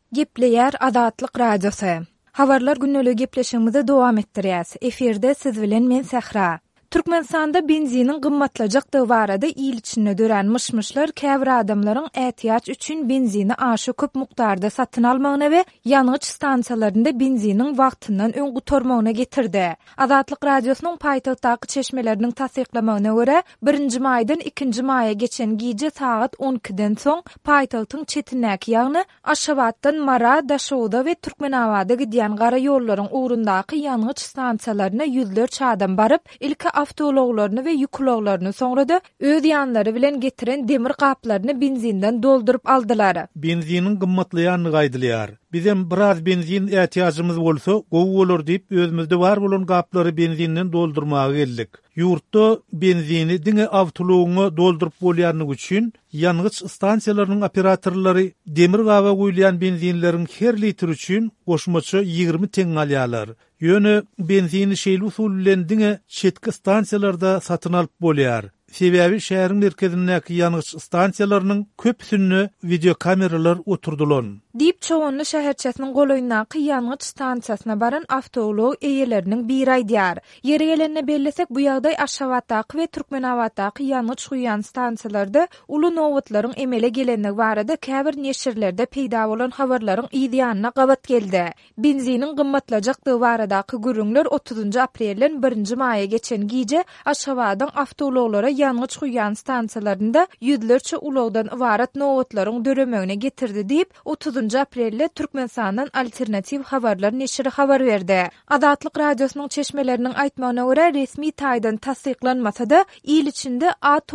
Gepleýär Azatlyk radiosu. Habarlar günnäli gepleşigimizi dowam etdirýäs. Eferde siz bilen men Sahra. Türkmenistanda benzinin gymmatlajakdygy barada il içinde dören mışmışlar käbir adamlaryň ätiýaç üçin benzini aşy köp mukdarda satyn almagyna we ýanygyç stansiýalarynda benzinin wagtyndan öň gutarmagyna getirdi. Azatlyk radiosynyň paýtagtdaky çeşmeleriniň tasdiklamagyna görä 1-nji maýdan 2-nji maýa geçen gije saat 12-den soň paýtagtyň çetinäki ýagny Aşgabatdan Mara, Daşowda we Türkmenabada gidýän gara ýollaryň ugrundaky ýanygyç stansiýalaryna ýüzlerçe adam baryp ilki avtologlaryny we ýükloglaryny soňrada öz ýanlary bilen getiren demir gaplaryny benzinden doldurup aldylar. Benzinin gymmatlaýanyny gaýdylýar. Bizim biraz benzin ätiýajymyz bolsa, gowy bolar diýip özümizde bar bolan gaplary benzinden doldurmaga geldik. Ýurtda benzini diňe awtologyny doldurup bolýanlygy üçin ýanygyç stansiýalarynyň operatorlary demir gaba goýulan benzinleriň her litr üçin goşmaça 20 teň alýarlar. Ýöne benzini şeýle usul bilen diňe çetki stansiýalarda satyn alyp bolýar. Sebäbi şäheriň merkezindäki ýanygyç stansiýalarynyň köpsünni video kameralar oturdular. Diýip çoğunlu şäherçesiniň goloýundaky ýanygyç stansiýasyna baran awtolog eýeleriniň biri aýdýar. Ýere gelenine bellesek bu ýagdaý Aşgabatdaky we Türkmenabaddaky ýanygyç guýan stansiýalarda uly nowatlaryň emele gelenligi barada käbir neşirlerde peýda bolan habarlaryň ýa-ýanyna gabat geldi. Benzinin gymmatlajakdygy baradaky gürüňler 30 aprelden 1-nji maýa geçen gije Aşgabatyň awtologlara ýanygyç guýan stansiýalarynda ýüzlerçe ulagdan ibaret nowatlaryň döremegine getirdi diýip 30 aprelde Türkmenistandan alternativ habarlar neşri habar berdi. Azatlyk radiosynyň çeşmeleriniň aýtmagyna görä resmi taýdan tasdiklanmasa-da il içinde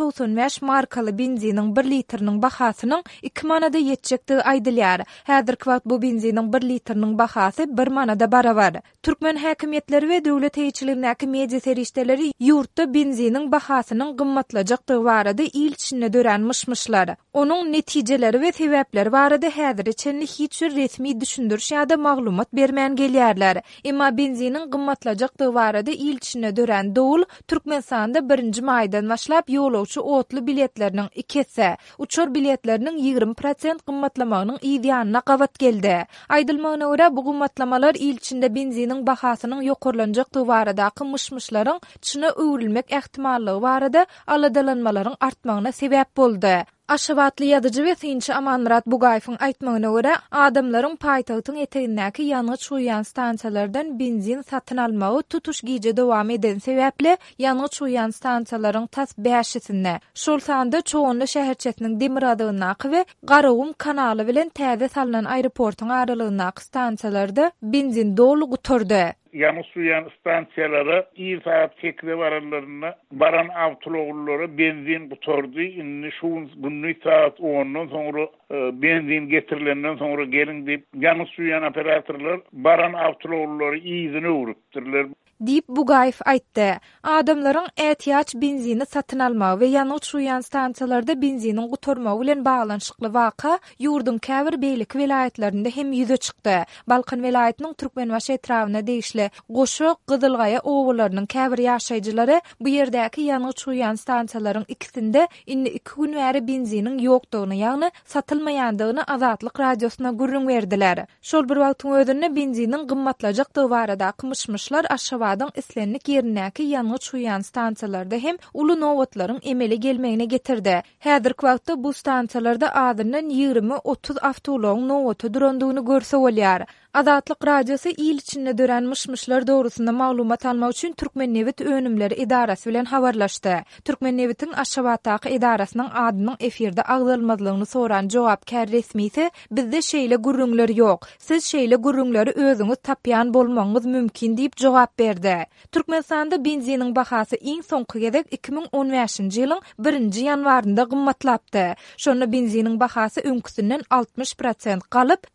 A95 markaly benzinin 1 litriniň bahasynyň 2 manada ýetjekdigi aýdylýar. Häzirki wagt bu benzinin 1 litriniň bahasy 1 manada barabar. Türkmen häkimetleri we döwlet heýçiligindäki media serişdeleri ýurtda benzinin bahasynyň gymmatlajakdygy barada il içinde dören mışmışlar. Onuň netijeleri we sebäpleri barada häzirçe hiç bir resmi düşündürüş ýa-da maglumat bermän gelýärler. Emma benzinin gymmatlajakdygy barada il içinde dören dowul Türkmenistanda 1-nji maýdan başlap ýolawçy otly biletleriniň ikisi, uçur biletleriniň 20% gymmatlamagynyň ýa-ýanyna gabat geldi. Aýdylmagyna görä bu gymmatlamalar il içinde benzinin bahasynyň ýokurlanjakdygy baradaky mışmışlaryň çyna öwrülmek ähtimalligi barada aladalanmalaryň artmagyna sebäp boldy. Aşgabatly ýazyjy we synçy Amanmurat Bugaýewiň aýtmagyna görä, adamlaryň paýtagtyň etegindäki ýanygyç guýan stansiýalardan benzin satyn almagy tutuş gije dowam eden sebäpli ýanygyç guýan stansiýalaryň tas 5-sinde. Şol sanda çoğunly şäherçesiniň demir adygynaky we Garawum kanaly bilen täze salynan aeroportyň aralygyndaky stansiýalarda benzin dolu guturdy. Ýanygyç guýan stansiýalary ýyl saat 8-de baralaryna baran awtologlara benzin guturdy. Indi şu günni saat 10-dan soňra benzin getirilenden soňra gelin diýip ýanygyç guýan operatorlar baran awtologlara ýyzyny öwrüpdirler. Diýip Bugaýew aýtdy. Adamlaryň ätiýaç benzini satyn almagy we ýanygyç guýan stansiýalarda benzinin guturmagy bilen baglanyşykly waka ýurdun käbir beýlik vilayetlerinde hem ýüze çykdy. Balkan vilayetiniň Türkmenbaş etrawyna degişli Goşok, Gyzylgaýa owullarynyň käbir ýaşaýjylary bu ýerdäki ýanygyç guýan stansiýalaryň ikisinde indi 2 gün bäri benzinin ýokdugyny, ýagny satylmaýandygyny Azatlyk radiosyna gürrüň berdiler. Şol bir wagtyň özünde benzinin gymmatlajakdygy baradaky mışmışlar Aşgabatyň islenlik ýerindäki ýanygyç guýan stansiýalarda hem uly nowatlaryň emele gelmegine getirdi. Häzirki wagtda bu stansiýalarda adyndan 20-30 awtologyň nowaty durandygyny görse bolýar. Azatlyk radiosu il içinde dören mışmışlar doğrusunda maglumat almak üçin Türkmennewit önümleri idarasy bilen habarlaşdy. Türkmennewitiň Aşgabatdaky idarasynyň adynyň efirde agdalmazlygyny soran jogapkär resmisi bizde şeýle gürrüňler ýok. Siz şeýle gürrüňleri özüňiz tapýan bolmagyňyz mümkin diýip jogap berdi. Türkmenistanda benzinin bahasy iň soňky gezek 2015-nji ýylyň 1-nji ýanwarynda gymmatlapdy. Şonu benzinin bahasy öňküsinden 60% galyp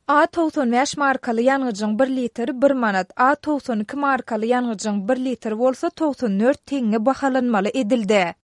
A95 markaly ýanygyçyň 1 litri 1 manat, A92 markaly ýanygyçyň 1 litri bolsa 94 teňe bahalanmaly edildi.